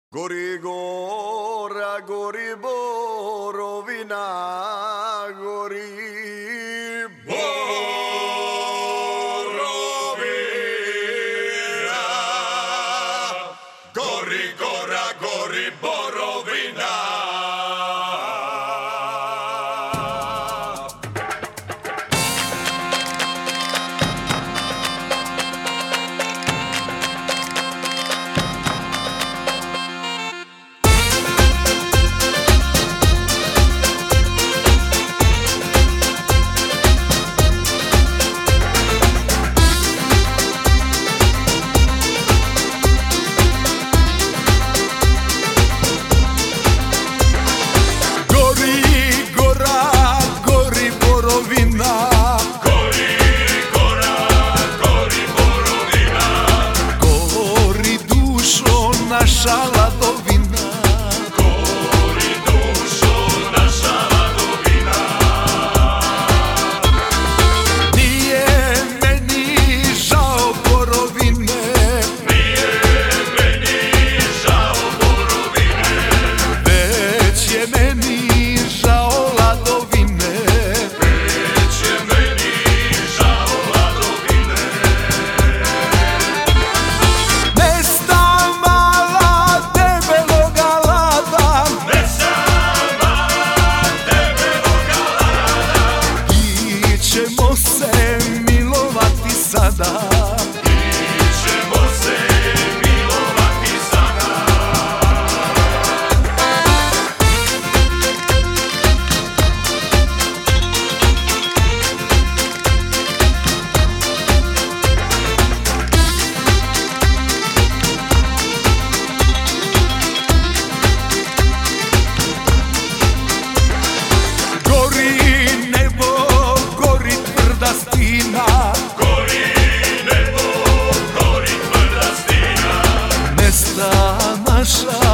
Gori gora, gori borovina, gori borovina. Gori gora, gori borovina. Naša ladovina, gori dušo, naša ladovina. Nije meni žao borovine, nije meni žao borovine, već je meni žao ladovine, već je meni žao ladovine. Ćemo se milovati sada, ćemo se milovati sada. Gori nebo, gori tvrda stina, gori nebo, gori tvrda stina. Mesta naša